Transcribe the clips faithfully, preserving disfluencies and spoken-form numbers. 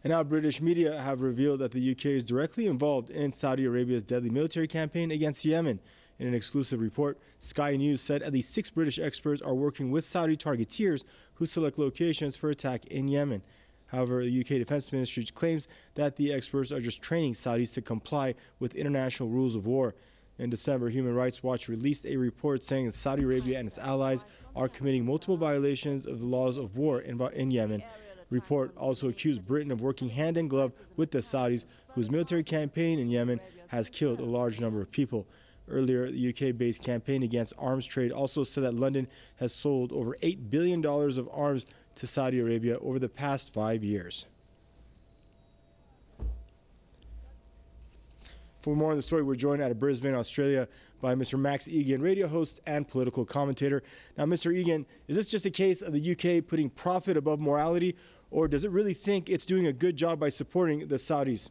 And now British media have revealed that the U K is directly involved in Saudi Arabia's deadly military campaign against Yemen. In an exclusive report, Sky News said at least six British experts are working with Saudi targeteers who select locations for attack in Yemen. However, the U K Defense Ministry claims that the experts are just training Saudis to comply with international rules of war. In December, Human Rights Watch released a report saying that Saudi Arabia and its allies are committing multiple violations of the laws of war in, in Yemen. The report also accused Britain of working hand in glove with the Saudis, whose military campaign in Yemen has killed a large number of people. Earlier, the U K-based campaign against arms trade also said that London has sold over eight billion dollars of arms to Saudi Arabia over the past five years. For more on the story, we're joined out of Brisbane, Australia, by Mister Max Egan, radio host and political commentator. Now, Mister Egan, is this just a case of the U K putting profit above morality, or does it really think it's doing a good job by supporting the Saudis?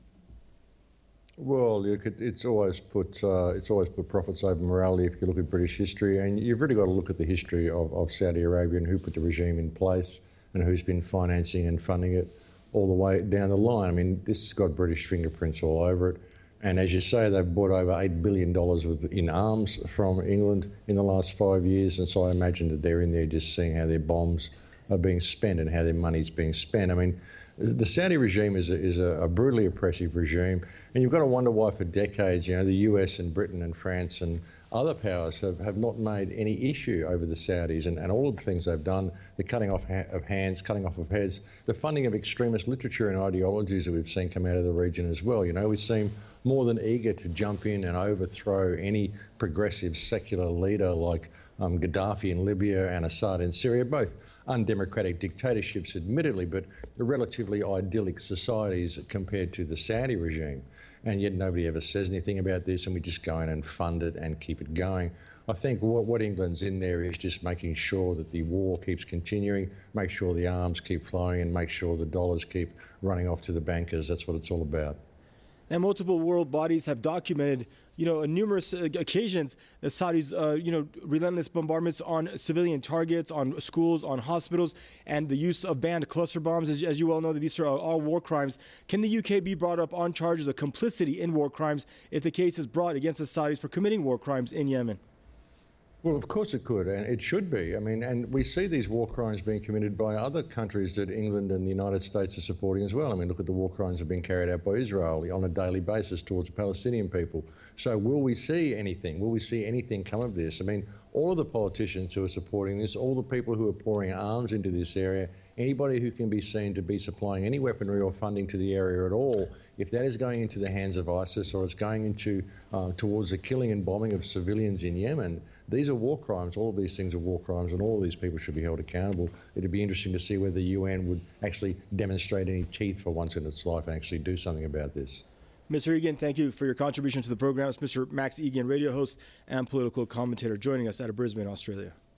Well, you could, it's always put uh, it's always put profits over morality if you look at British history, and you've really got to look at the history of, of Saudi Arabia and who put the regime in place and who's been financing and funding it all the way down the line. I mean, this has got British fingerprints all over it. And as you say, they've bought over eight billion dollars worth in arms from England in the last five years. And so I imagine that they're in there just seeing how their bombs are being spent and how their money's being spent. I mean, the Saudi regime is a, is a, a brutally oppressive regime. And you've got to wonder why for decades, you know, the U S and Britain and France and other powers have, have not made any issue over the Saudis and, and all of the things they've done, the cutting off ha of hands, cutting off of heads, the funding of extremist literature and ideologies that we've seen come out of the region as well. You know, we seem more than eager to jump in and overthrow any progressive secular leader like um, Gaddafi in Libya and Assad in Syria, both undemocratic dictatorships admittedly, but relatively idyllic societies compared to the Saudi regime. And yet nobody ever says anything about this, and we just go in and fund it and keep it going. I think what, what England's in there is just making sure that the war keeps continuing, make sure the arms keep flowing, and make sure the dollars keep running off to the bankers. That's what it's all about. Now, multiple world bodies have documented, you know, on numerous uh, occasions, the Saudis, uh, you know, relentless bombardments on civilian targets, on schools, on hospitals, and the use of banned cluster bombs. As, as you well know, that these are all war crimes. Can the U K be brought up on charges of complicity in war crimes if the case is brought against the Saudis for committing war crimes in Yemen? Well, of course it could, and it should be. I mean, and we see these war crimes being committed by other countries that England and the United States are supporting as well. I mean, look at the war crimes that are being carried out by Israel on a daily basis towards Palestinian people. So will we see anything? Will we see anything come of this? I mean, all of the politicians who are supporting this, all the people who are pouring arms into this area, anybody who can be seen to be supplying any weaponry or funding to the area at all, if that is going into the hands of ISIS or it's going into uh, towards the killing and bombing of civilians in Yemen, these are war crimes. All of these things are war crimes, and all of these people should be held accountable. It'd be interesting to see whether the U N would actually demonstrate any teeth for once in its life and actually do something about this. Mister Egan, thank you for your contribution to the program. It's Mister Max Egan, radio host and political commentator, joining us out of Brisbane, Australia.